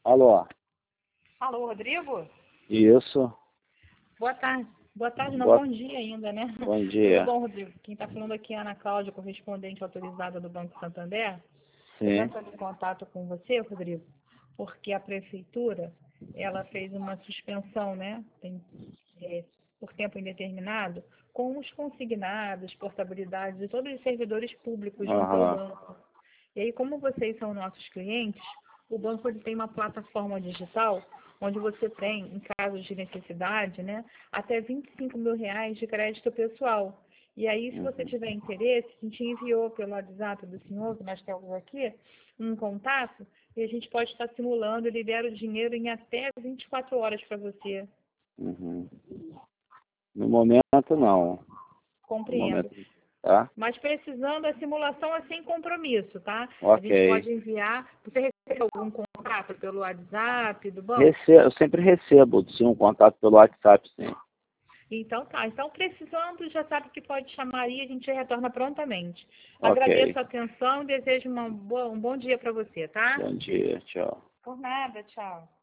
Alô? Alô, Rodrigo? Isso. Boa tarde. Boa tarde, não, Boa- bom dia ainda, né? Bom dia. Tudo bom, Rodrigo? Quem está falando aqui é a Ana Cláudia, correspondente autorizada do Banco Santander. Eu Sim. estou em contato com você, Rodrigo, porque a Prefeitura, ela fez uma suspensão, né? Por tempo indeterminado, com os consignados, portabilidade de todos os servidores públicos junto ao Aham. banco. E aí, como vocês são nossos clientes, o banco ele tem uma plataforma digital onde você tem, em casos de necessidade, né, até R$ 25 mil de crédito pessoal. E aí, se você tiver interesse, a gente enviou pelo WhatsApp do senhor, que nós temos aqui, um contato, e a gente pode estar simulando e libera o dinheiro em até 24 horas para você. Uhum. No momento, não. No Compreendo. momento, tá? Mas precisando, a simulação é sem compromisso, tá? A gente Ok. pode enviar. Você recebeu algum contato pelo WhatsApp do banco? Eu sempre recebo, sim, um contato pelo WhatsApp, sim. Então tá. Então, precisando, já sabe que pode chamar aí, a gente retorna prontamente. Ok. Agradeço a atenção e desejo um bom dia para você, tá? Bom dia, tchau. Por nada, tchau.